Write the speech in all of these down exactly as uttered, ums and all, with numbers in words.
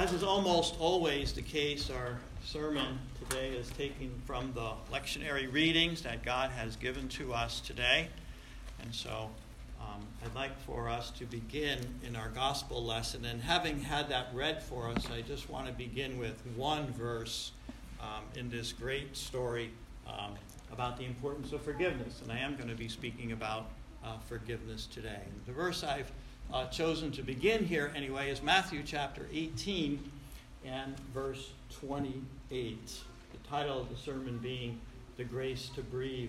As is almost always the case, our sermon today is taken from the lectionary readings that God has given to us today. And so um, I'd like for us to begin in our gospel lesson. And having had that read for us, I just want to begin with one verse um, in this great story um, about the importance of forgiveness. And I am going to be speaking about uh, forgiveness today. And the verse I've Uh, chosen to begin here anyway is Matthew chapter eighteen and verse twenty-eight. The title of the sermon being The Grace to Breathe.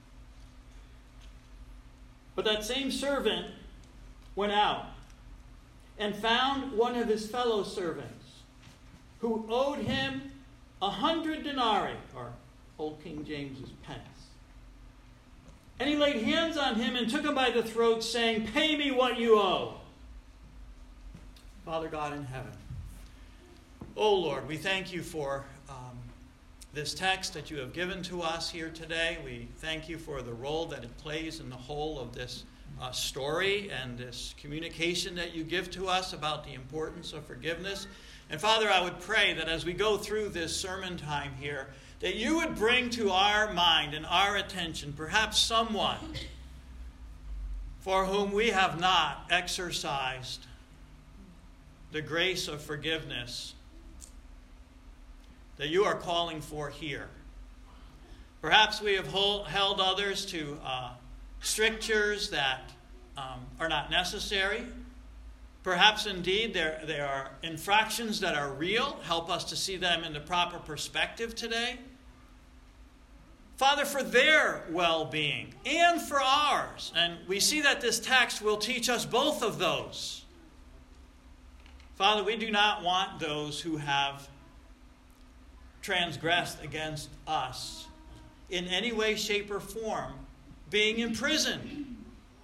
But that same servant went out and found one of his fellow servants who owed him a hundred denarii, or Old King James's pence. And he laid hands on him and took him by the throat, saying, "Pay me what you owe." Father God in heaven, oh Lord, we thank you for um, this text that you have given to us here today. We thank you for the role that it plays in the whole of this uh, story and this communication that you give to us about the importance of forgiveness. And Father, I would pray that as we go through this sermon time here, that you would bring to our mind and our attention perhaps someone for whom we have not exercised the grace of forgiveness that you are calling for here. Perhaps we have hold, held others to uh, strictures that um, are not necessary. Perhaps indeed there, there are infractions that are real. Help us to see them in the proper perspective today. Father, for their well-being and for ours. And we see that this text will teach us both of those. Father, we do not want those who have transgressed against us in any way, shape, or form being imprisoned.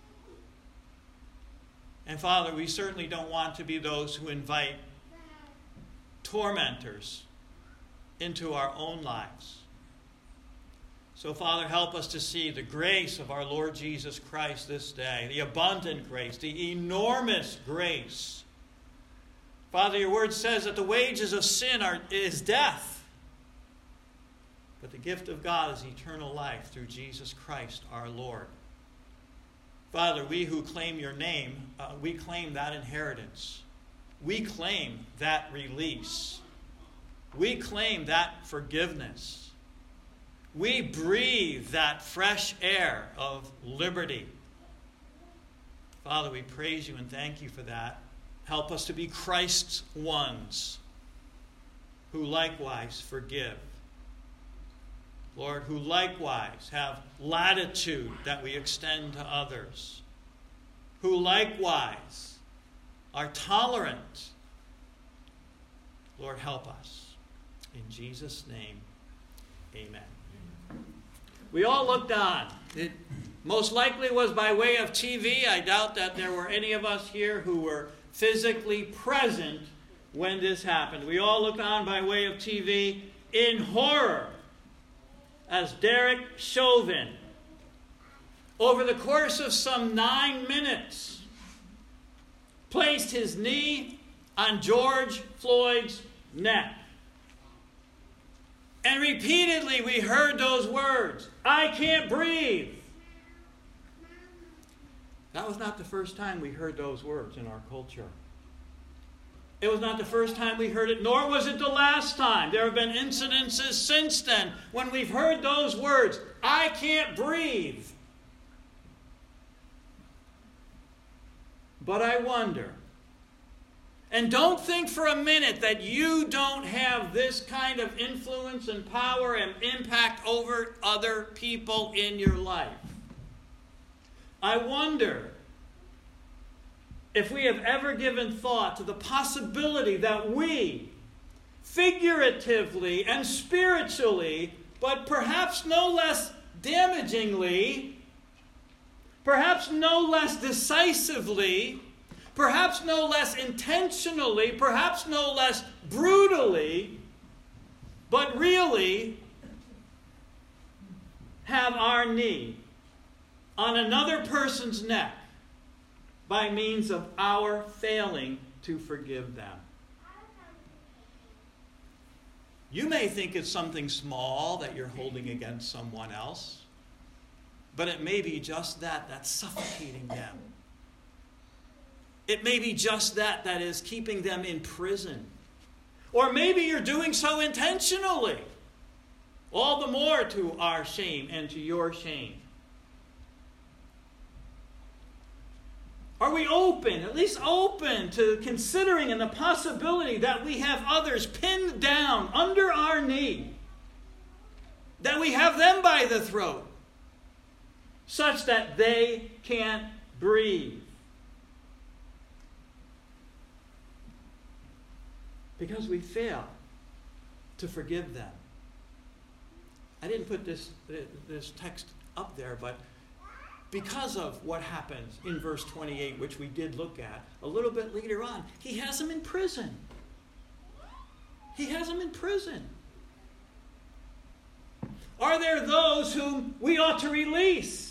And Father, we certainly don't want to be those who invite tormentors into our own lives. So, Father, help us to see the grace of our Lord Jesus Christ this day, the abundant grace, the enormous grace. Father, your word says that the wages of sin are, is death, but the gift of God is eternal life through Jesus Christ our Lord. Father, we who claim your name, uh, we claim that inheritance. We claim that release. We claim that forgiveness. We breathe that fresh air of liberty. Father, we praise you and thank you for that. Help us to be Christ's ones who likewise forgive. Lord, who likewise have latitude that we extend to others. Who likewise are tolerant. Lord, help us. In Jesus' name, amen. We all looked on. It most likely was by way of T V. I doubt that there were any of us here who were physically present when this happened. We all looked on by way of T V in horror as Derek Chauvin, over the course of some nine minutes, placed his knee on George Floyd's neck. And repeatedly we heard those words, "I can't breathe." That was not the first time we heard those words in our culture. It was not the first time we heard it, nor was it the last time. There have been incidences since then when we've heard those words, "I can't breathe." But I wonder, and don't think for a minute that you don't have this kind of influence and power and impact over other people in your life. I wonder if we have ever given thought to the possibility that we, figuratively and spiritually, but perhaps no less damagingly, perhaps no less decisively, perhaps no less intentionally, perhaps no less brutally, but really have our knee on another person's neck by means of our failing to forgive them. You may think it's something small that you're holding against someone else, but it may be just that that's suffocating them. It may be just that that is keeping them in prison. Or maybe you're doing so intentionally. All the more to our shame and to your shame. Are we open, at least open, to considering and the possibility that we have others pinned down under our knee? That we have them by the throat, such that they can't breathe. Because we fail to forgive them. I didn't put this, this text up there, but because of what happens in verse twenty-eight, which we did look at a little bit later on, he has them in prison. He has them in prison. Are there those whom we ought to release?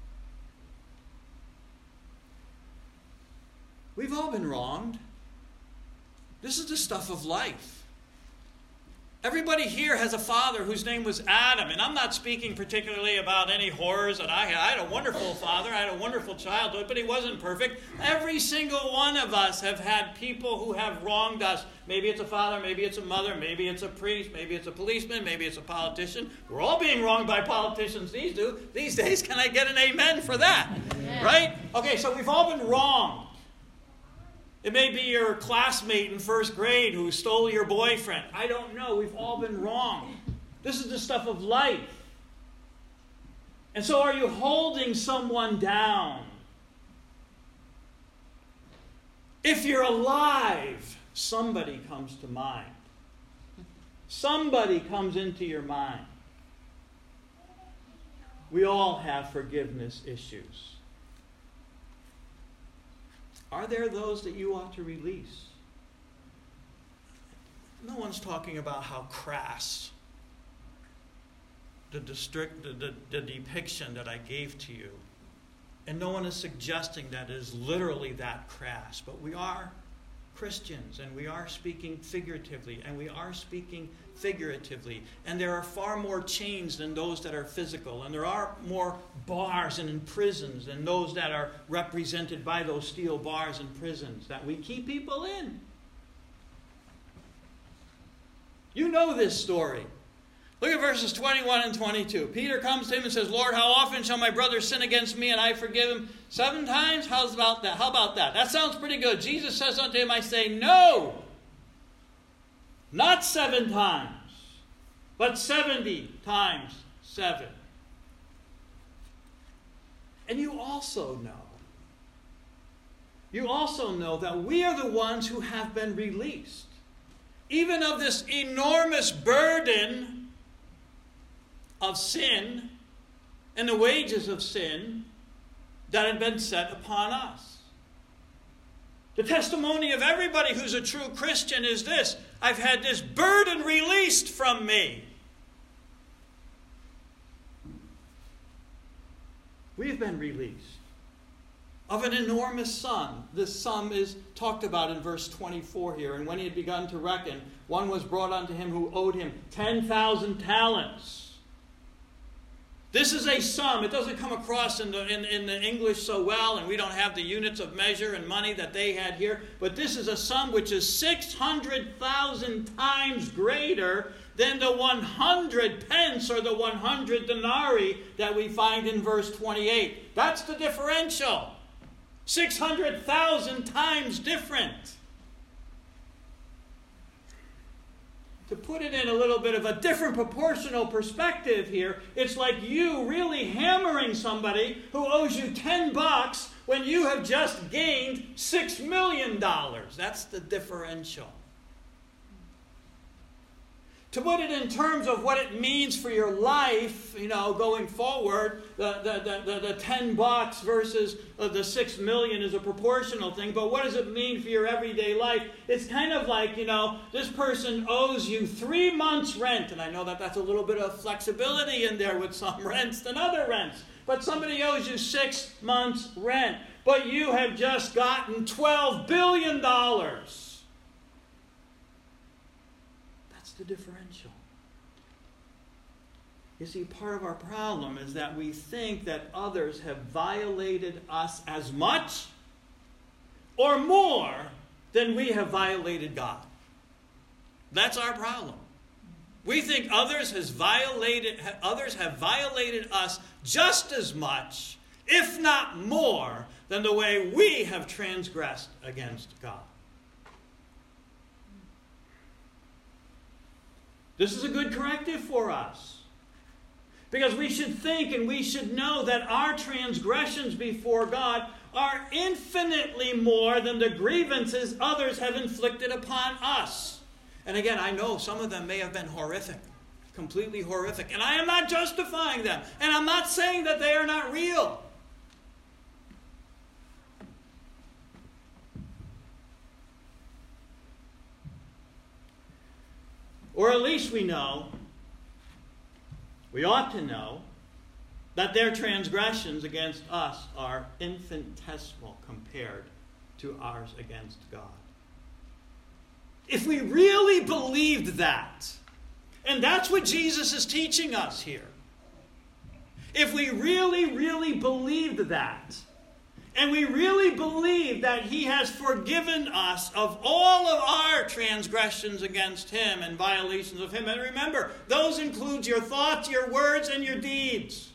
We've all been wronged. This is the stuff of life. Everybody here has a father whose name was Adam, and I'm not speaking particularly about any horrors that I had. I had a wonderful father, I had a wonderful childhood, but he wasn't perfect. Every single one of us have had people who have wronged us. Maybe it's a father, maybe it's a mother, maybe it's a priest, maybe it's a policeman, maybe it's a politician. We're all being wronged by politicians these, do, these days. Can I get an amen for that? Yeah. Right? Okay, so we've all been wronged. It may be your classmate in first grade who stole your boyfriend. I don't know. We've all been wrong. This is the stuff of life. And so are you holding someone down? If you're alive, somebody comes to mind. Somebody comes into your mind. We all have forgiveness issues. Are there those that you ought to release? No one's talking about how crass the, district, the, the, the depiction that I gave to you. And no one is suggesting that it is literally that crass. But we are Christians, and we are speaking figuratively, and we are speaking figuratively. And there are far more chains than those that are physical, and there are more bars and in prisons than those that are represented by those steel bars and prisons that we keep people in. You know this story. Look at verses twenty-one and twenty-two. Peter comes to him and says, Lord, how often shall my brother sin against me and I forgive him? Seven times? How's about that? How about that? That sounds pretty good. Jesus says unto him, I say, no. Not seven times, but seventy times seven. And you also know, you also know that we are the ones who have been released, even of this enormous burden of sin and the wages of sin that had been set upon us. The testimony of everybody who's a true Christian is this: I've had this burden released from me. We've been released of an enormous sum. This sum is talked about in verse twenty-four here. And when he had begun to reckon, one was brought unto him who owed him ten thousand talents. This is a sum. It doesn't come across in the, in, in the English so well, and we don't have the units of measure and money that they had here. But this is a sum which is six hundred thousand times greater than the one hundred pence or the one hundred denarii that we find in verse twenty-eight. That's the differential. six hundred thousand times different. To put it in a little bit of a different proportional perspective here, it's like you really hammering somebody who owes you ten bucks when you have just gained six million dollars. That's the differential. To put it in terms of what it means for your life, you know, going forward, the, the, the, the ten bucks versus the six million is a proportional thing. But what does it mean for your everyday life? It's kind of like, you know, this person owes you three months' rent. And I know that that's a little bit of flexibility in there with some rents than other rents. But somebody owes you six months' rent. But you have just gotten twelve billion dollars. That's the differential. You see, part of our problem is that we think that others have violated us as much or more than we have violated God. That's our problem. We think others has violated others have violated us just as much, if not more, than the way we have transgressed against God. This is a good corrective for us. Because we should think and we should know that our transgressions before God are infinitely more than the grievances others have inflicted upon us. And again, I know some of them may have been horrific, completely horrific. And I am not justifying them. And I'm not saying that they are not real. Or at least we know, we ought to know, that their transgressions against us are infinitesimal compared to ours against God. If we really believed that, and that's what Jesus is teaching us here, if we really, really believed that, and we really believe that he has forgiven us of all of our transgressions against him and violations of him. And remember, those include your thoughts, your words, and your deeds.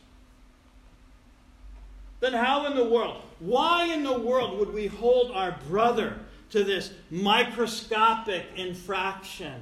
Then how in the world, why in the world would we hold our brother to this microscopic infraction?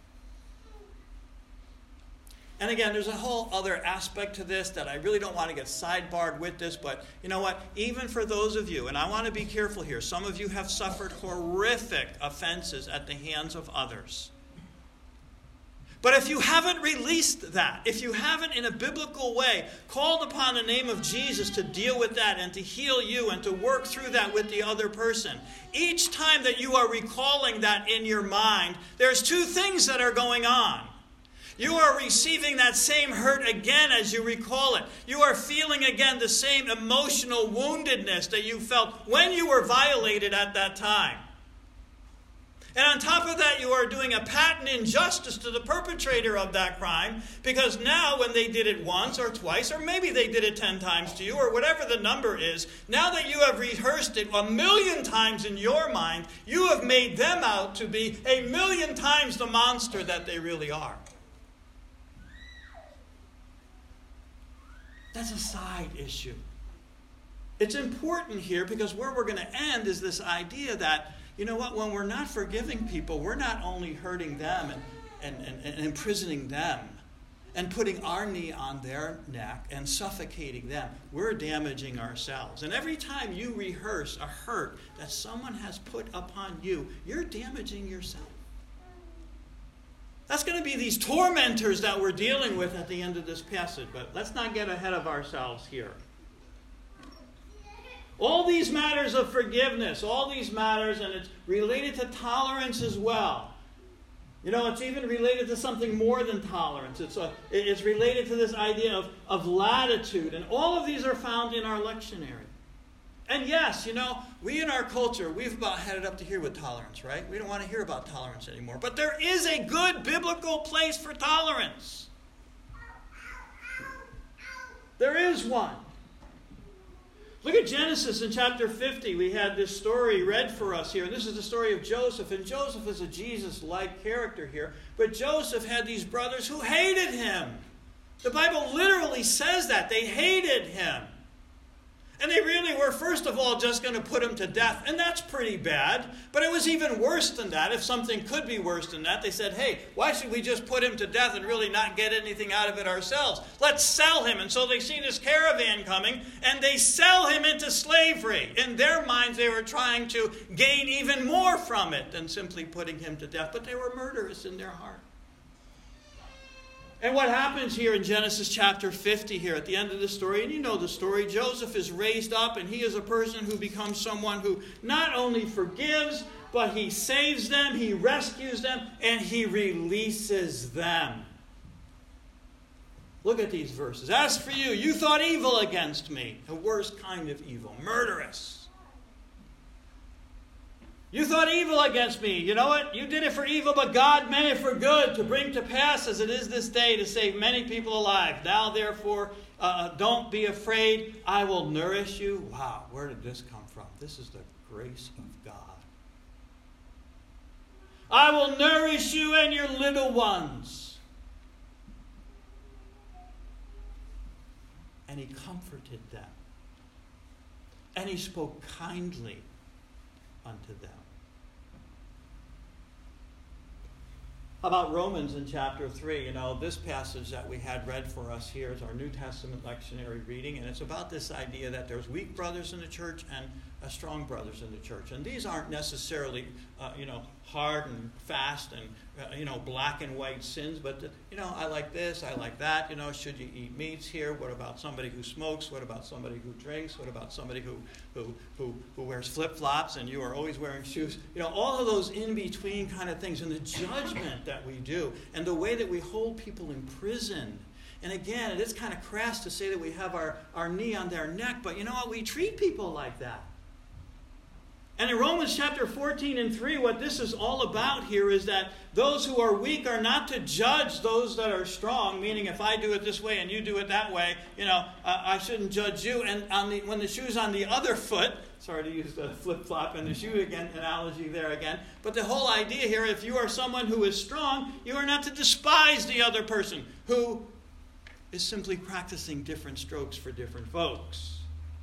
And again, there's a whole other aspect to this that I really don't want to get sidebarred with this, but you know what? Even for those of you, and I want to be careful here, some of you have suffered horrific offenses at the hands of others. But if you haven't released that, if you haven't in a biblical way called upon the name of Jesus to deal with that and to heal you and to work through that with the other person, each time that you are recalling that in your mind, there's two things that are going on. You are receiving that same hurt again as you recall it. You are feeling again the same emotional woundedness that you felt when you were violated at that time. And on top of that, you are doing a patent injustice to the perpetrator of that crime, because now when they did it once or twice, or maybe they did it ten times to you, or whatever the number is, now that you have rehearsed it a million times in your mind, you have made them out to be a million times the monster that they really are. That's a side issue. It's important here because where we're going to end is this idea that, you know what, when we're not forgiving people, we're not only hurting them and, and, and, and imprisoning them and putting our knee on their neck and suffocating them. We're damaging ourselves. And every time you rehearse a hurt that someone has put upon you, you're damaging yourself. That's going to be these tormentors that we're dealing with at the end of this passage. But let's not get ahead of ourselves here. All these matters of forgiveness, all these matters, and it's related to tolerance as well. You know, it's even related to something more than tolerance. It's, a, it's related to this idea of, of latitude. And all of these are found in our lectionary. And yes, you know, we in our culture, we've about had it up to here with tolerance, right? We don't want to hear about tolerance anymore. But there is a good biblical place for tolerance. There is one. Look at Genesis in chapter fifty. We had this story read for us here. And this is the story of Joseph. And Joseph is a Jesus-like character here. But Joseph had these brothers who hated him. The Bible literally says that. They hated him. And they really were, first of all, just going to put him to death. And that's pretty bad. But it was even worse than that. If something could be worse than that, they said, hey, why should we just put him to death and really not get anything out of it ourselves? Let's sell him. And so they see this caravan coming, and they sell him into slavery. In their minds, they were trying to gain even more from it than simply putting him to death. But they were murderous in their heart. And what happens here in Genesis chapter fifty here at the end of the story, and you know the story, Joseph is raised up and he is a person who becomes someone who not only forgives, but he saves them, he rescues them, and he releases them. Look at these verses. As for you, you thought evil against me, the worst kind of evil, murderous. You thought evil against me. You know what? You did it for evil, but God meant it for good, to bring to pass as it is this day, to save many people alive. Now, therefore, uh, don't be afraid. I will nourish you. Wow, where did this come from? This is the grace of God. I will nourish you and your little ones. And he comforted them. And he spoke kindly unto them. How about Romans in chapter three? You know, this passage that we had read for us here is our New Testament lectionary reading, and it's about this idea that there's weak brothers in the church and uh, strong brothers in the church. And these aren't necessarily, uh, you know, hard and fast and, uh, you know, black and white sins, but, the, you know, I like this, I like that, you know, should you eat meats here? What about somebody who smokes? What about somebody who drinks? What about somebody who, who, who, who wears flip-flops and you are always wearing shoes? You know, all of those in-between kind of things, and the judgment that we do, and the way that we hold people in prison. And again, it is kind of crass to say that we have our, our knee on their neck, but you know what? We treat people like that. And in Romans chapter fourteen and three, what this is all about here is that those who are weak are not to judge those that are strong, meaning if I do it this way and you do it that way, you know, uh, I shouldn't judge you. And on the, when the shoe's on the other foot, sorry to use the flip-flop and the shoe again analogy there again, but the whole idea here, if you are someone who is strong, you are not to despise the other person who is simply practicing different strokes for different folks.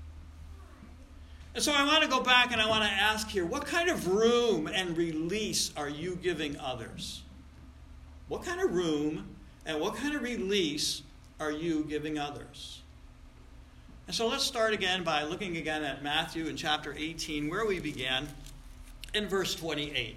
And so I want to go back and I want to ask here, what kind of room and release are you giving others? What kind of room and what kind of release are you giving others? And so let's start again by looking again at Matthew in chapter eighteen, where we began in verse twenty-eight.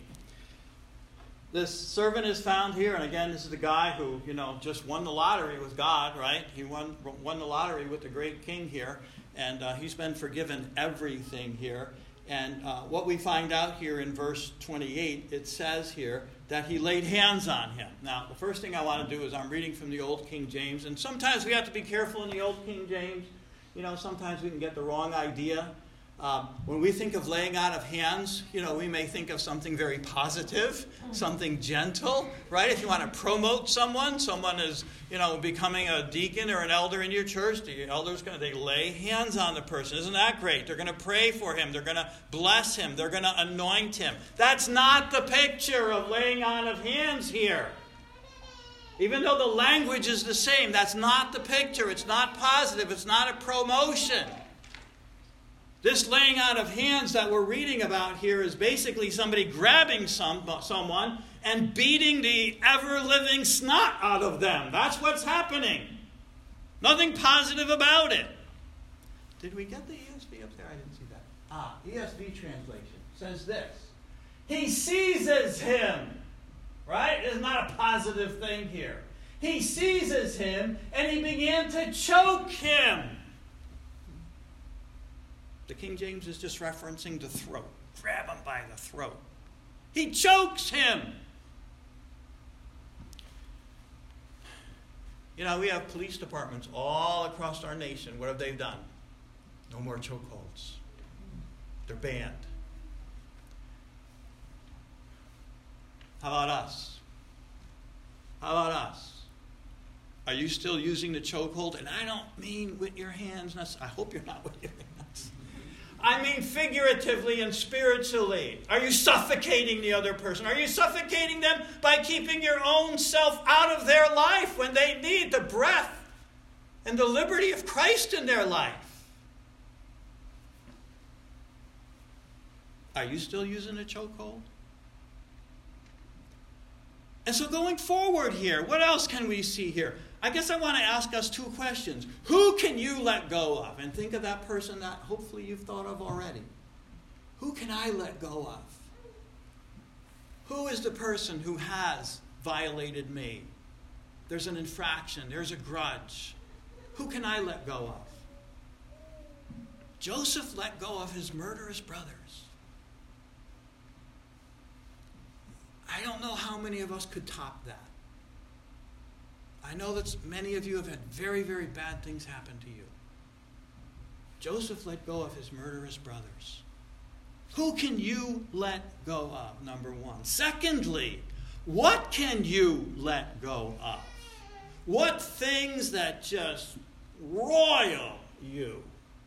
This servant is found here, and again, this is the guy who, you know, just won the lottery with God, right? He won, won the lottery with the great king here. And uh, he's been forgiven everything here. And uh, what we find out here in verse twenty-eight, it says here that he laid hands on him. Now, the first thing I want to do is I'm reading from the Old King James. And sometimes we have to be careful in the Old King James. You know, sometimes we can get the wrong idea. Um, when we think of laying out of hands, you know, we may think of something very positive, something gentle, right? If you want to promote someone, someone is, you know, becoming a deacon or an elder in your church, the elder's going to, they lay hands on the person. Isn't that great? They're going to pray for him. They're going to bless him. They're going to anoint him. That's not the picture of laying on of hands here. Even though the language is the same, that's not the picture. It's not positive. It's not a promotion. This laying out of hands that we're reading about here is basically somebody grabbing some, someone and beating the ever-living snot out of them. That's what's happening. Nothing positive about it. Did we get the E S V up there? I didn't see that. Ah, E S V translation says this. He seizes him. Right? It's not a positive thing here. He seizes him and he began to choke him. The King James is just referencing the throat. Grab him by the throat. He chokes him. You know, we have police departments all across our nation. What have they done? No more chokeholds. They're banned. How about us? How about us? Are you still using the chokehold? And I don't mean with your hands. I hope you're not with your hands. I mean figuratively and spiritually. Are you suffocating the other person? Are you suffocating them by keeping your own self out of their life when they need the breath and the liberty of Christ in their life? Are you still using a chokehold? And so going forward here, what else can we see here? I guess I want to ask us two questions. Who can you let go of? And think of that person that hopefully you've thought of already. Who can I let go of? Who is the person who has violated me? There's an infraction. There's a grudge. Who can I let go of? Joseph let go of his murderous brothers. I don't know how many of us could top that. I know that many of you have had very, very bad things happen to you. Joseph let go of his murderous brothers. Who can you let go of, number one? Secondly, what can you let go of? What things that just roil you?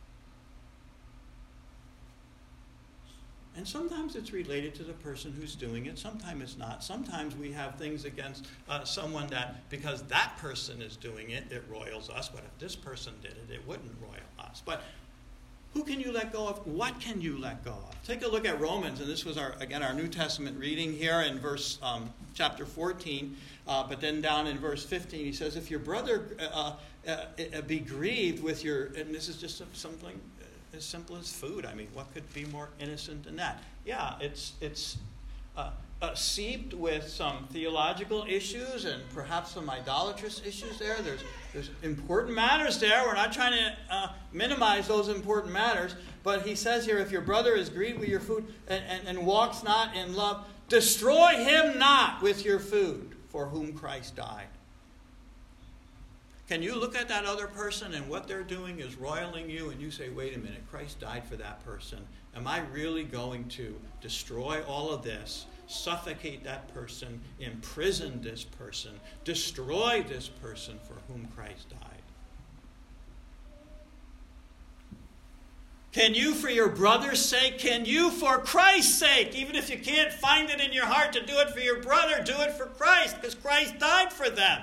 And sometimes it's related to the person who's doing it. Sometimes it's not. Sometimes we have things against uh, someone that, because that person is doing it, it roils us. But if this person did it, it wouldn't roil us. But who can you let go of? What can you let go of? Take a look at Romans. And this was, our again, our New Testament reading here in verse um, chapter fourteen. Uh, but then down in verse fifteen, he says, if your brother uh, uh, uh, be grieved with your, and this is just something as simple as food. I mean, what could be more innocent than that? Yeah, it's it's uh, uh, seeped with some theological issues and perhaps some idolatrous issues there. There's there's important matters there. We're not trying to uh, minimize those important matters. But he says here, if your brother is grieved with your food and, and, and walks not in love, destroy him not with your food, for whom Christ died. Can you look at that other person and what they're doing is roiling you and you say, wait a minute, Christ died for that person. Am I really going to destroy all of this, suffocate that person, imprison this person, destroy this person for whom Christ died? Can you, for your brother's sake, can you, for Christ's sake, even if you can't find it in your heart to do it for your brother, do it for Christ, because Christ died for them.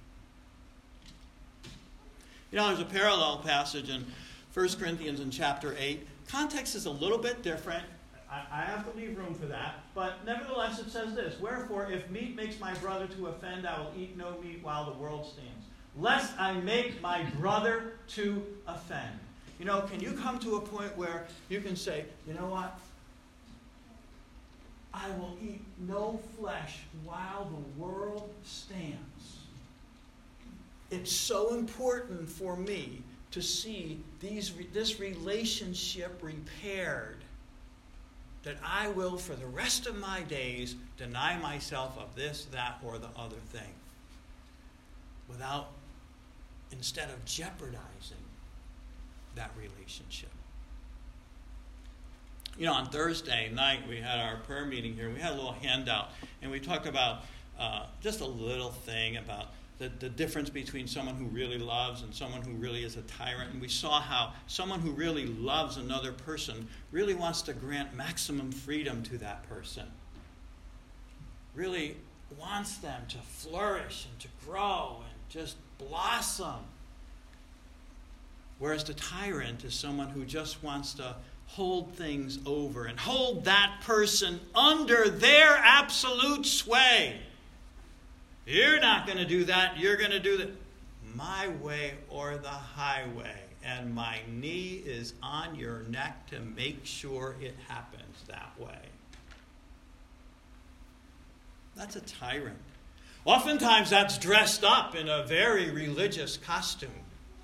You know, there's a parallel passage in First Corinthians in chapter eight. Context is a little bit different. I, I have to leave room for that. But nevertheless, it says this, wherefore, if meat makes my brother to offend, I will eat no meat while the world stands, lest I make my brother to offend. You know, can you come to a point where you can say, you know what? I will eat no flesh while the world stands. It's so important for me to see these, this relationship repaired that I will, for the rest of my days, deny myself of this, that, or the other thing, without, instead of jeopardizing that relationship. You know, on Thursday night, we had our prayer meeting here. We had a little handout, and we talked about uh, just a little thing about The, the difference between someone who really loves and someone who really is a tyrant. And we saw how someone who really loves another person really wants to grant maximum freedom to that person. Really wants them to flourish and to grow and just blossom. Whereas the tyrant is someone who just wants to hold things over and hold that person under their absolute sway. You're not going to do that. You're going to do that my way or the highway. And my knee is on your neck to make sure it happens that way. That's a tyrant. Oftentimes that's dressed up in a very religious costume.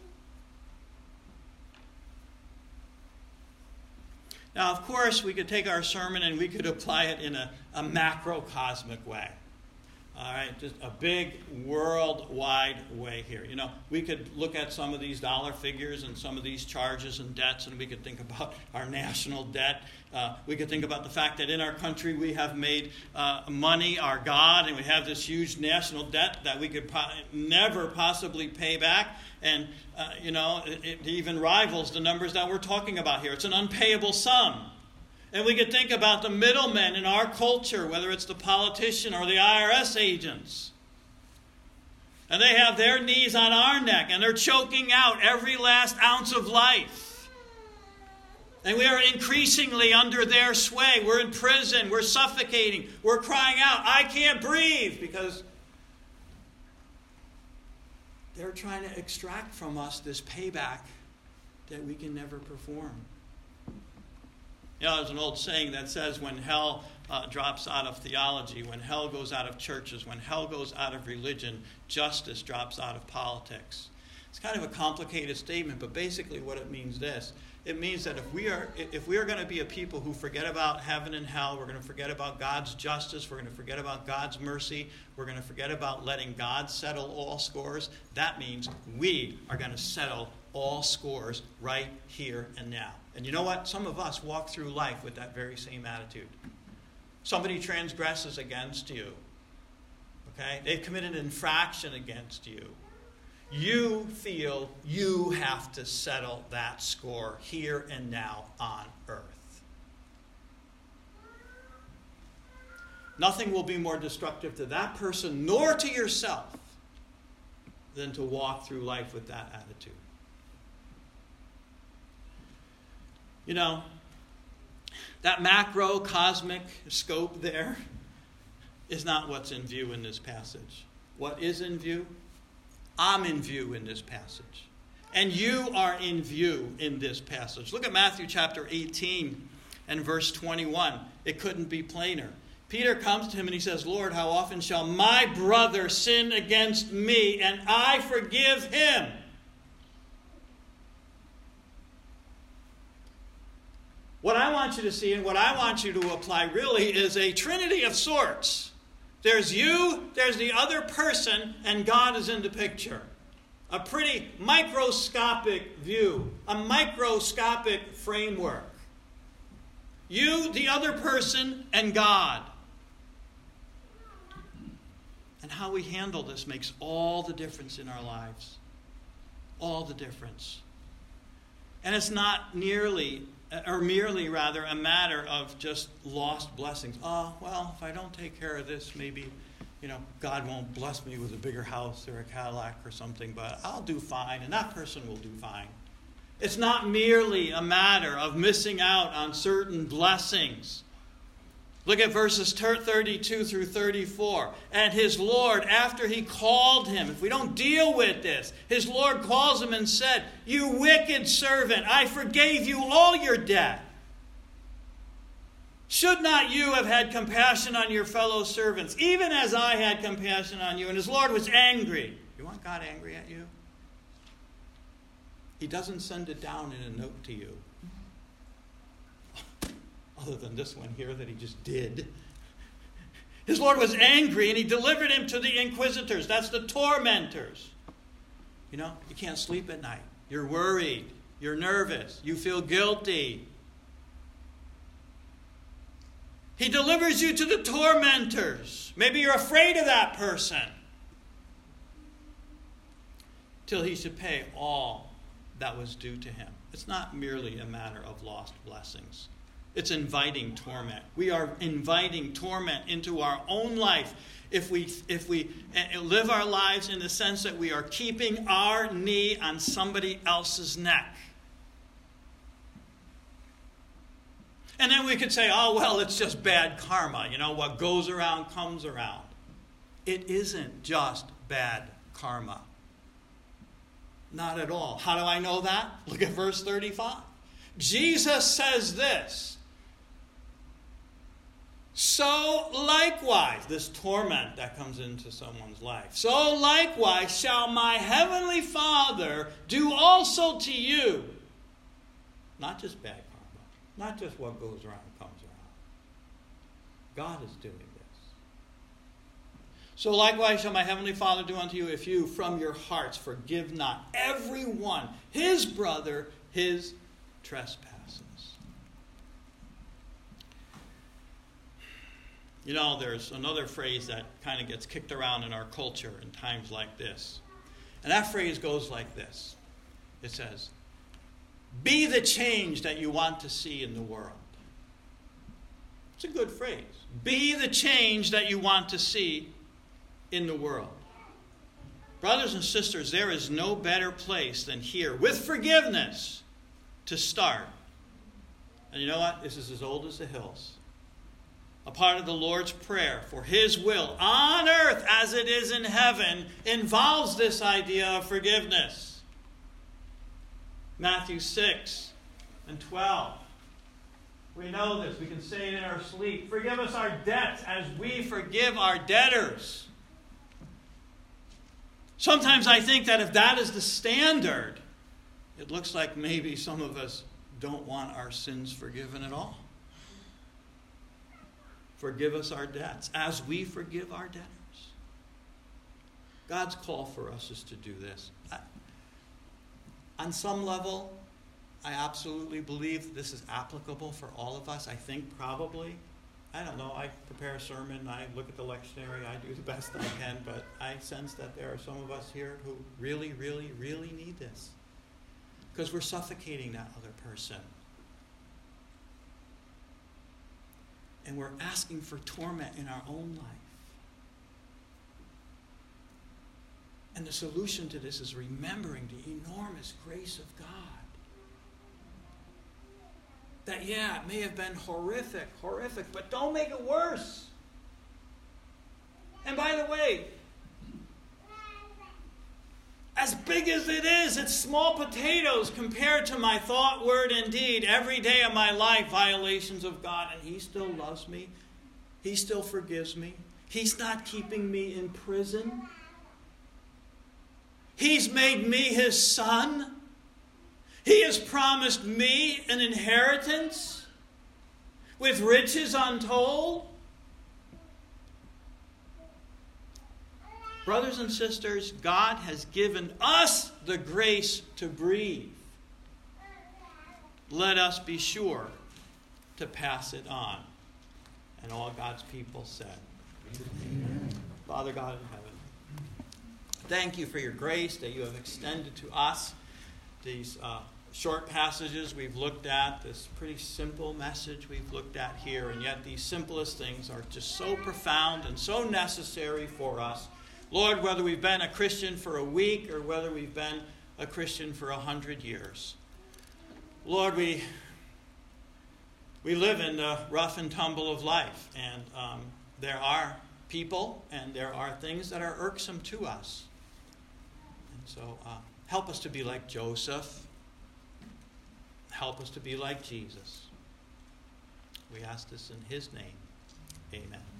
Now, of course, we could take our sermon and we could apply it in a, a macrocosmic way. All right, just a big worldwide way here. You know, we could look at some of these dollar figures and some of these charges and debts, and we could think about our national debt. Uh, we could think about the fact that in our country we have made uh, money our God, and we have this huge national debt that we could po- never possibly pay back. And, uh, you know, it, it even rivals the numbers that we're talking about here. It's an unpayable sum. And we could think about the middlemen in our culture, whether it's the politician or the I R S agents. And they have their knees on our neck, and they're choking out every last ounce of life. And we are increasingly under their sway. We're in prison. We're suffocating. We're crying out, I can't breathe, because they're trying to extract from us this payback that we can never perform. You know, there's an old saying that says when hell uh, drops out of theology, when hell goes out of churches, when hell goes out of religion, justice drops out of politics. It's kind of a complicated statement, but basically what it means this. It means that if we are if we are going to be a people who forget about heaven and hell, we're going to forget about God's justice, we're going to forget about God's mercy, we're going to forget about letting God settle all scores, that means we are going to settle all scores right here and now. And you know what? Some of us walk through life with that very same attitude. Somebody transgresses against you. Okay? They've committed an infraction against you. You feel you have to settle that score here and now on earth. Nothing will be more destructive to that person nor to yourself than to walk through life with that attitude. You know, that macro cosmic scope there is not what's in view in this passage. What is in view? I'm in view in this passage. And you are in view in this passage. Look at Matthew chapter eighteen and verse twenty-one. It couldn't be plainer. Peter comes to him and he says, Lord, how often shall my brother sin against me and I forgive him? What I want you to see and what I want you to apply really is a trinity of sorts. There's you, there's the other person, and God is in the picture. A pretty microscopic view, a microscopic framework. You, the other person, and God. And how we handle this makes all the difference in our lives. All the difference. And it's not nearly, or merely rather, a matter of just lost blessings. Oh, well, if I don't take care of this, maybe, you know, God won't bless me with a bigger house or a Cadillac or something, but I'll do fine, and that person will do fine. It's not merely a matter of missing out on certain blessings. Look at verses thirty-two through thirty-four. And his Lord, after he called him, if we don't deal with this, his Lord calls him and said, you wicked servant, I forgave you all your debt. Should not you have had compassion on your fellow servants, even as I had compassion on you? And his Lord was angry. You want God angry at you? He doesn't send it down in a note to you. Other than this one here that he just did. His Lord was angry and he delivered him to the inquisitors. That's the tormentors. You know, you can't sleep at night. You're worried. You're nervous. You feel guilty. He delivers you to the tormentors. Maybe you're afraid of that person. Till he should pay all that was due to him. It's not merely a matter of lost blessings. It's inviting torment. We are inviting torment into our own life if we if we live our lives in the sense that we are keeping our knee on somebody else's neck. And then we could say, oh, well, it's just bad karma. You know, what goes around comes around. It isn't just bad karma. Not at all. How do I know that? Look at verse thirty-five. Jesus says this. So likewise, this torment that comes into someone's life, so likewise shall my heavenly Father do also to you. Not just bad karma, not just what goes around comes around. God is doing this. So likewise shall my heavenly Father do unto you if you from your hearts forgive not every one his brother his trespasses. You know, there's another phrase that kind of gets kicked around in our culture in times like this. And that phrase goes like this. It says, be the change that you want to see in the world. It's a good phrase. Be the change that you want to see in the world. Brothers and sisters, there is no better place than here, with forgiveness, to start. And you know what? This is as old as the hills. A part of the Lord's Prayer for his will on earth as it is in heaven involves this idea of forgiveness. Matthew six and twelve. We know this. We can say it in our sleep. Forgive us our debts as we forgive our debtors. Sometimes I think that if that is the standard, it looks like maybe some of us don't want our sins forgiven at all. Forgive us our debts as we forgive our debtors. God's call for us is to do this. I, On some level, I absolutely believe this is applicable for all of us. I think probably. I don't know. I prepare a sermon. I look at the lectionary. I do the best I can. But I sense that there are some of us here who really, really, really need this. Because we're suffocating that other person. And we're asking for torment in our own life. And the solution to this is remembering the enormous grace of God. That, yeah, it may have been horrific, horrific, but don't make it worse. And by the way, as big as it is, it's small potatoes compared to my thought, word, and deed every day of my life, violations of God. And He still loves me. He still forgives me. He's not keeping me in prison. He's made me His son. He has promised me an inheritance with riches untold. Brothers and sisters, God has given us the grace to breathe. Let us be sure to pass it on. And all God's people said, Amen. Father God in heaven, thank you for your grace that you have extended to us. These uh, short passages we've looked at, this pretty simple message we've looked at here, and yet these simplest things are just so profound and so necessary for us. Lord, whether we've been a Christian for a week or whether we've been a Christian for a hundred years. Lord, we we live in the rough and tumble of life, and um, there are people and there are things that are irksome to us. And so uh, help us to be like Joseph. Help us to be like Jesus. We ask this in His name. Amen.